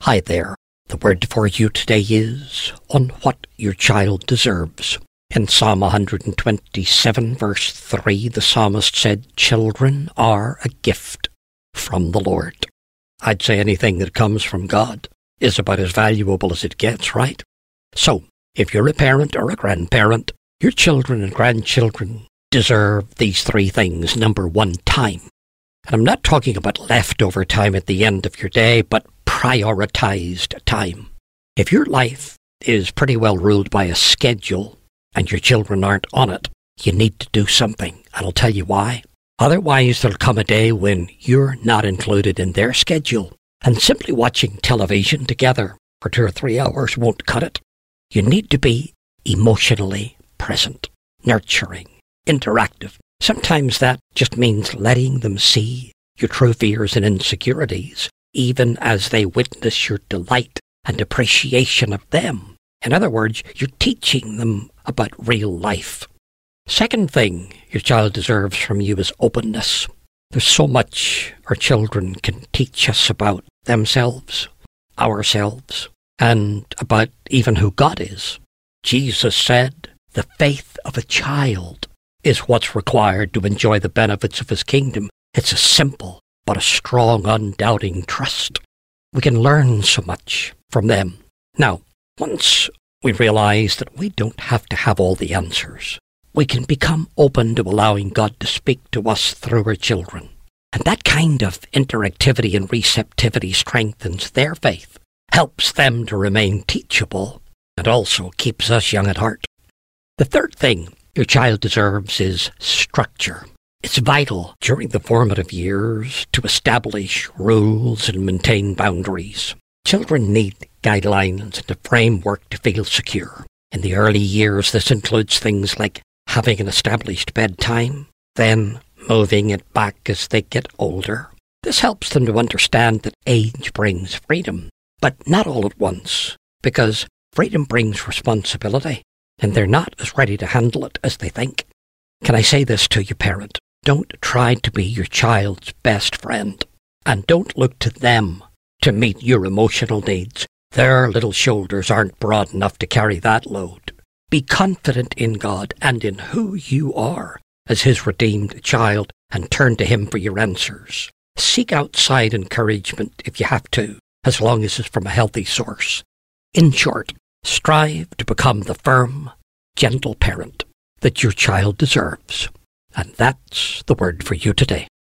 Hi there. The word for you today is on what your child deserves. In Psalm 127 verse 3, the psalmist said, "Children are a gift from the Lord." I'd say anything that comes from God is about as valuable as it gets, right? So, if you're a parent or a grandparent, your children and grandchildren deserve these three things. Number one, time. And I'm not talking about leftover time at the end of your day, but prioritized time. If your life is pretty well ruled by a schedule and your children aren't on it, you need to do something. And I'll tell you why. Otherwise, there'll come a day when you're not included in their schedule, and simply watching television together for 2 or 3 hours won't cut it. You need to be emotionally present, nurturing, interactive. Sometimes that just means letting them see your true fears and insecurities, even as they witness your delight and appreciation of them. In other words, you're teaching them about real life. Second thing your child deserves from you is openness. There's so much our children can teach us about themselves, ourselves, and about even who God is. Jesus said, "The faith of a child is what's required to enjoy the benefits of his kingdom." It's a simple but a strong, undoubting trust. We can learn so much from them. Now, once we realize that we don't have to have all the answers, we can become open to allowing God to speak to us through our children. And that kind of interactivity and receptivity strengthens their faith, helps them to remain teachable, and also keeps us young at heart. The third thing your child deserves is structure. It's vital during the formative years to establish rules and maintain boundaries. Children need guidelines and a framework to feel secure. In the early years, this includes things like having an established bedtime, then moving it back as they get older. This helps them to understand that age brings freedom, but not all at once, because freedom brings responsibility, and they're not as ready to handle it as they think. Can I say this to you, parent? Don't try to be your child's best friend, and don't look to them to meet your emotional needs. Their little shoulders aren't broad enough to carry that load. Be confident in God and in who you are as his redeemed child, and turn to him for your answers. Seek outside encouragement if you have to, as long as it's from a healthy source. In short, strive to become the firm, gentle parent that your child deserves. And that's the word for you today.